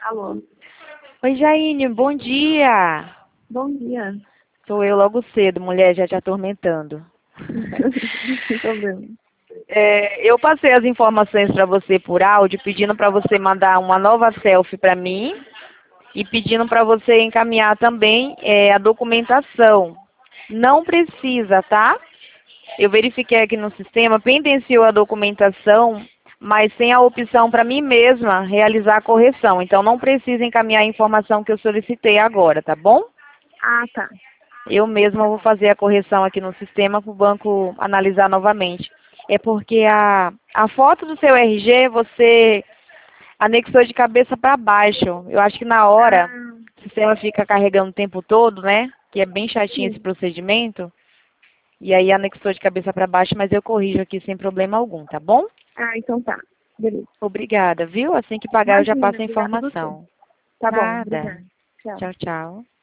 Alô? Oi, Jaine, bom dia. Bom dia. Sou eu logo cedo, mulher, já te atormentando. Sem problema. Eu passei as informações para você por áudio, pedindo para você mandar uma nova selfie para mim e pedindo para você encaminhar também a documentação. Não precisa, tá? Eu verifiquei aqui no sistema, pendenciou a documentação, mas sem a opção para mim mesma realizar a correção. Então, não precisa encaminhar a informação que eu solicitei agora, tá bom? Ah, tá. Eu mesma vou fazer a correção aqui no sistema para o banco analisar novamente. É porque a foto do seu RG você anexou de cabeça para baixo. Eu acho que na hora Ah, o sistema fica carregando o tempo todo, né? Que é bem chatinho esse sim. procedimento. E aí anexou de cabeça para baixo, mas eu corrijo aqui sem problema algum, tá bom? Ah, então tá. Beleza. Obrigada, viu? Assim que pagar eu já Imagina, passo a obrigada a você. informação. Tá bom, Nada. obrigada. Tchau. Tchau, tchau.